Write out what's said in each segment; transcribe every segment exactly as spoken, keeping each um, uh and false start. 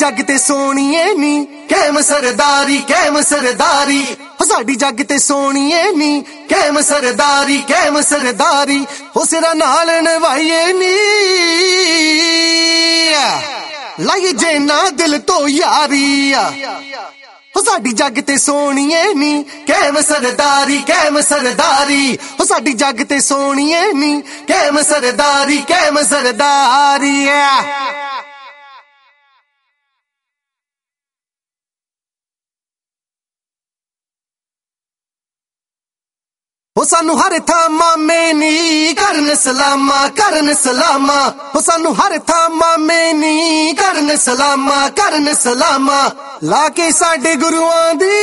जग ते सोणीए नी कैम सरदारी कैम सरदारी हो साडी जग ते सोणीए नी कैम सरदारी कैम सरदारी हो सिरा नाल नवाइए नी लाइए जे ना दिल तो यारी हो साडी जग ते सोणीए नी कैम सरदारी कैम सरदारी हो साडी जग ते सोणीए नी कैम सरदारी कैम सरदारी हो सानू हर था मामे नी करन सलामा करन सलामा हो सानू हर था मामे नी करन सलामा करन सलामा लाके साडे गुरुआं दी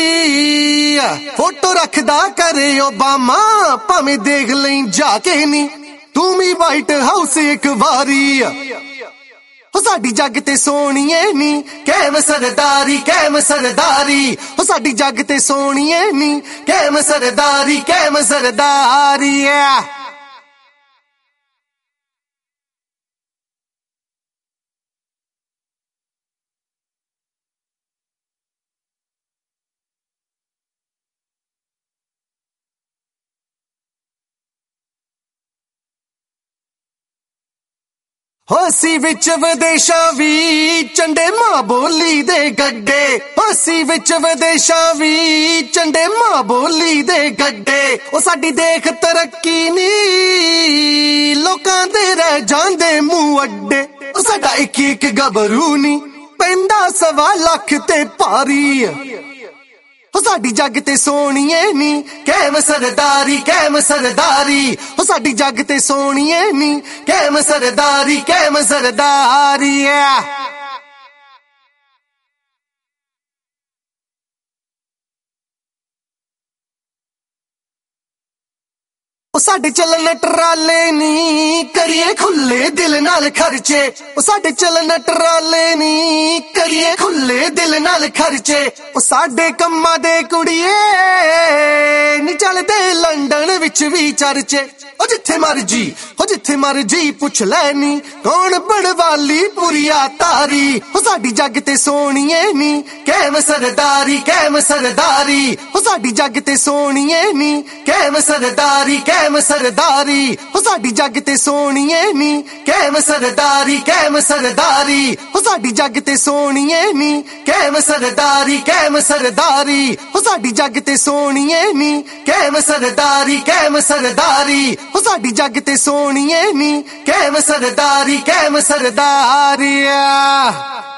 फोटो रखदा करे ओबामा भावें देख लई जाके नी तू भी व्हाइट हाउस एक बारी हो साडी जग ते सोणीए नी कैम सरदारी कैम सरदारी हो साडी जग ते सोणीए नी कैम सरदारी कैम सरदारी होसी विच विदेशां वी चंडे मां बोली दे गड्डे होसी विच विदेशां वी चंडे मां बोली दे गड्डे ओ साडी देख तरक्की नी लोकां दे रह जांदे मुंह अड्डे ओ साडा इक इक गबरू नी पैंदा सवा लख ते पारी हो साडी जग ते सोणीए नी कैम सरदारी कैम सरदारी हो साडी जग ते सोणीए नी कैम सरदारी कैम सरदारी ओ साडे चलन टराले नी करिए खुले दिल नाल खर्चे ओ साडे चलन टराले नी करिए खुले दिल नाल खर्चे ओ साडे कम्मा दे कुड़िए नी चलदे लंडन विच भी चर्चे ओ जिथे मर्जी हो जिथे मर्जी पुछ लैनी कौन बड़वाली पुरिया तारी हो साडी जग ते सोणीए नी कैम सरदारी कैम सरदारी हो साडी जग ते सोणीए नी कैम सरदारी कैम सरदारी हो साडी जग ते सोणीए नी कैम सरदारी कैम सरदारी हो साडी जग ते सोणीए नी कैम सरदारी कैम सरदारी हो साडी जग ते सोणीए नी कैम सरदारी कैम सरदारी हो साडी जग ते सोणीए नी कैम सरदारी कैम सरदारी